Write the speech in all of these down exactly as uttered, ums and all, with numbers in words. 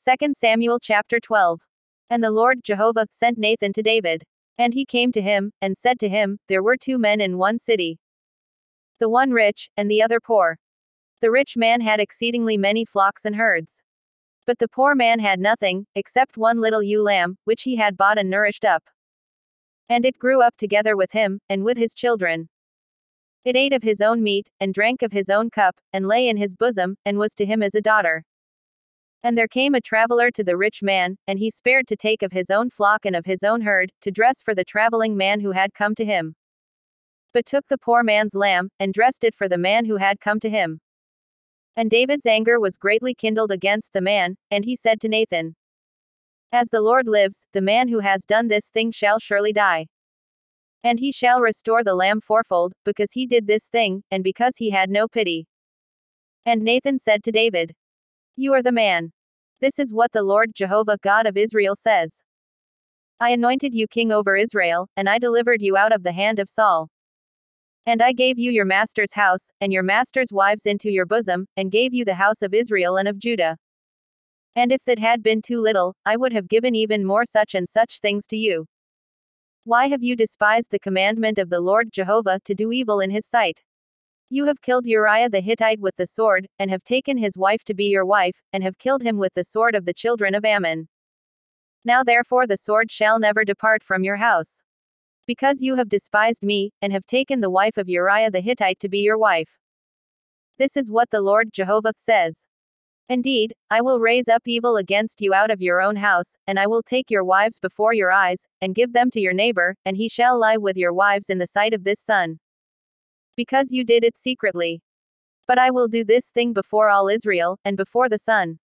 Second Samuel chapter twelve. And the Lord Jehovah sent Nathan to David. And he came to him, and said to him, There were two men in one city, the one rich, and the other poor. The rich man had exceedingly many flocks and herds. But the poor man had nothing, except one little ewe lamb, which he had bought and nourished up. And it grew up together with him, and with his children. It ate of his own meat, and drank of his own cup, and lay in his bosom, and was to him as a daughter. And there came a traveler to the rich man, and he spared to take of his own flock and of his own herd, to dress for the traveling man who had come to him. But took the poor man's lamb, and dressed it for the man who had come to him. And David's anger was greatly kindled against the man, and he said to Nathan, As the Lord lives, the man who has done this thing shall surely die. And he shall restore the lamb fourfold, because he did this thing, and because he had no pity. And Nathan said to David, You are the man. This is what the Lord Jehovah God of Israel says. I anointed you king over Israel, and I delivered you out of the hand of Saul. And I gave you your master's house, and your master's wives into your bosom, and gave you the house of Israel and of Judah. And if that had been too little, I would have given even more such and such things to you. Why have you despised the commandment of the Lord Jehovah to do evil in his sight? You have killed Uriah the Hittite with the sword, and have taken his wife to be your wife, and have killed him with the sword of the children of Ammon. Now therefore the sword shall never depart from your house. Because you have despised me, and have taken the wife of Uriah the Hittite to be your wife. This is what the Lord Jehovah says. Indeed, I will raise up evil against you out of your own house, and I will take your wives before your eyes, and give them to your neighbor, and he shall lie with your wives in the sight of this sun. Because you did it secretly. But I will do this thing before all Israel, and before the sun.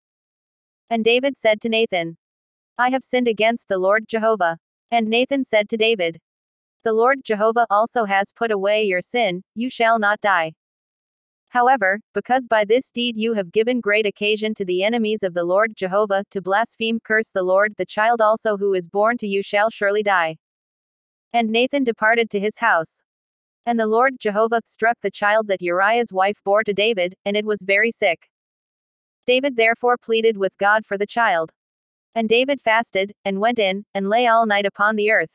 And David said to Nathan, I have sinned against the Lord Jehovah. And Nathan said to David, The Lord Jehovah also has put away your sin, you shall not die. However, because by this deed you have given great occasion to the enemies of the Lord Jehovah to blaspheme, curse the Lord, the child also who is born to you shall surely die. And Nathan departed to his house. And the Lord Jehovah struck the child that Uriah's wife bore to David, and it was very sick. David therefore pleaded with God for the child. And David fasted, and went in, and lay all night upon the earth.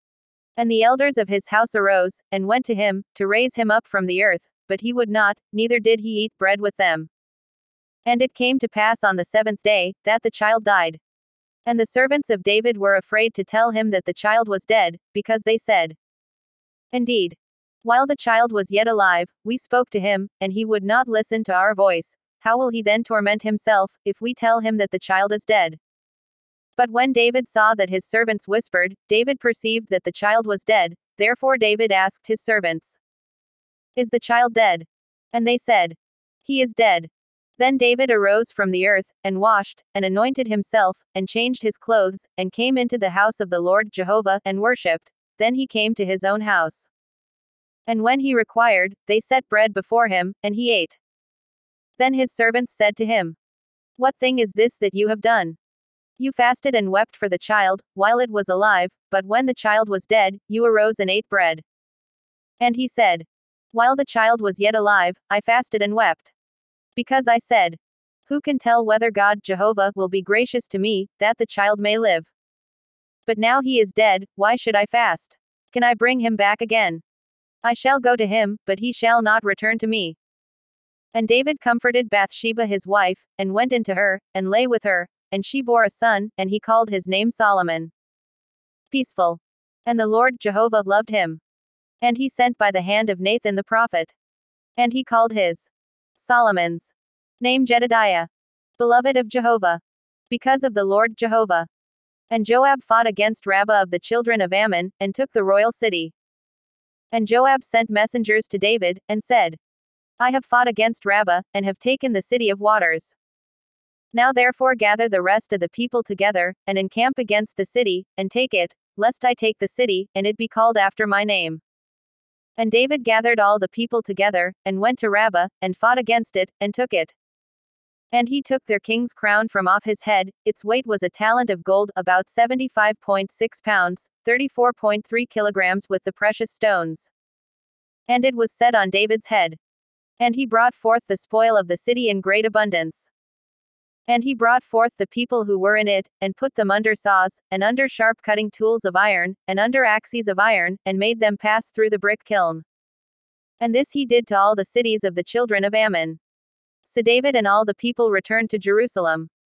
And the elders of his house arose, and went to him, to raise him up from the earth, but he would not, neither did he eat bread with them. And it came to pass on the seventh day, that the child died. And the servants of David were afraid to tell him that the child was dead, because they said, Indeed, while the child was yet alive, we spoke to him, and he would not listen to our voice. How will he then torment himself, if we tell him that the child is dead? But when David saw that his servants whispered, David perceived that the child was dead. Therefore David asked his servants, Is the child dead? And they said, He is dead. Then David arose from the earth, and washed, and anointed himself, and changed his clothes, and came into the house of the Lord Jehovah, and worshipped. Then he came to his own house. And when he required, they set bread before him, and he ate. Then his servants said to him, What thing is this that you have done? You fasted and wept for the child, while it was alive, but when the child was dead, you arose and ate bread. And he said, While the child was yet alive, I fasted and wept. Because I said, Who can tell whether God Jehovah will be gracious to me, that the child may live? But now he is dead, why should I fast? Can I bring him back again? I shall go to him, but he shall not return to me. And David comforted Bathsheba his wife, and went into her, and lay with her, and she bore a son, and he called his name Solomon. Peaceful. And the Lord Jehovah loved him. And he sent by the hand of Nathan the prophet. And he called his Solomon's name Jedediah, beloved of Jehovah, because of the Lord Jehovah. And Joab fought against Rabbah of the children of Ammon, and took the royal city. And Joab sent messengers to David, and said, I have fought against Rabbah, and have taken the city of waters. Now therefore gather the rest of the people together, and encamp against the city, and take it, lest I take the city, and it be called after my name. And David gathered all the people together, and went to Rabbah, and fought against it, and took it. And he took their king's crown from off his head. Its weight was a talent of gold, about seventy-five point six pounds, thirty-four point three kilograms, with the precious stones. And it was set on David's head. And he brought forth the spoil of the city in great abundance. And he brought forth the people who were in it, and put them under saws, and under sharp cutting tools of iron, and under axes of iron, and made them pass through the brick kiln. And this he did to all the cities of the children of Ammon. So David and all the people returned to Jerusalem.